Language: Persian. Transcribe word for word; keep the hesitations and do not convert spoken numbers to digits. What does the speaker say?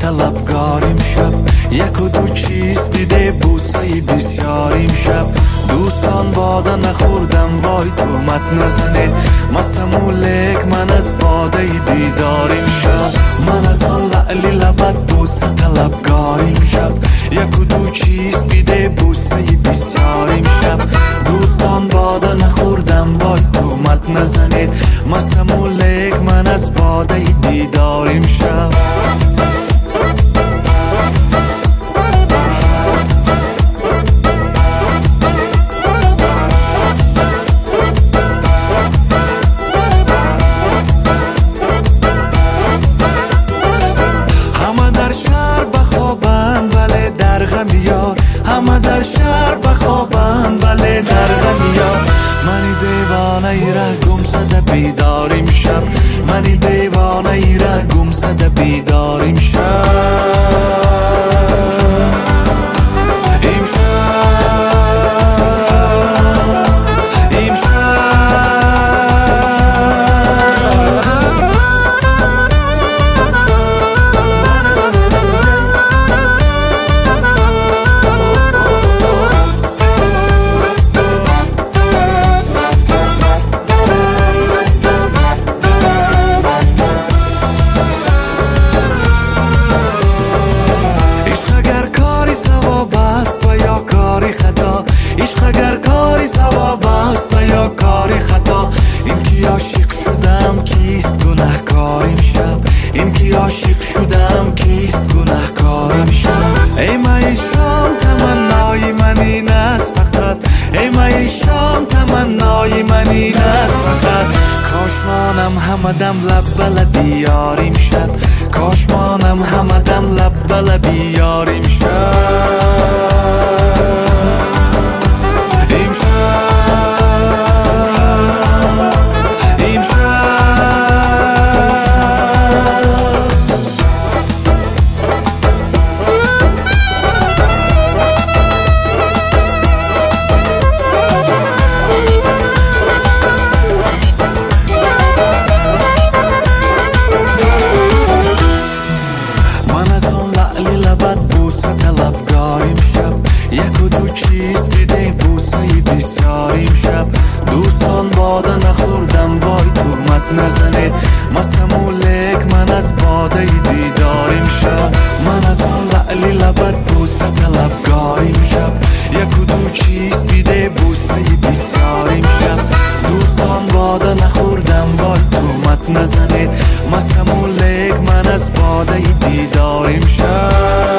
طلبگاریم شب، یک و دو چیز بیده بوسه بسیاریم شب. دوستان باده نخوردم وای تومت نزنید، مستم و لیک من از باده دیداریم شب. من از آن لعلی لبت بوسه طلبگاریم شب، یک و دو چیز بیده بوسه بسیاریم شب. دوستان باده نخوردم وای تومت نزنید، مستم و لیک من از باده دیداریم شب. همه در شهر بخوابند ولی در غم یار. منی دیوانه ای را گم زده بیداریم شب، منی دیوانه ای را گم زده بیداریم شب. عشق اگر کاری ثواب است و یا کاری خطا، این که عاشق شدم کیست گناهکاریم شب، این که عاشق شدم کیست گناهکاریم شب. ای مای شام تمنای من این است فقط، ای مای شام تمنای من این است فقط. کاش مانم همدم لب بلبی یاریم شب، کاش مانم همدم لب بلبی یاریم شب. یک و دو چیز بیده بوسه بسیاریم شب. دوستان باده نخوردم وای تومت نزنید، مستم و لیک من از باده دیداریم شب. من از آن لعلی لبت بوسه طلبگاریم شب، یک و دو چیز بیده بوسه بسیاریم شب. دوستان باده نخوردم وای تومت نزنید، مستم و لیک من از باده دیداریم شب.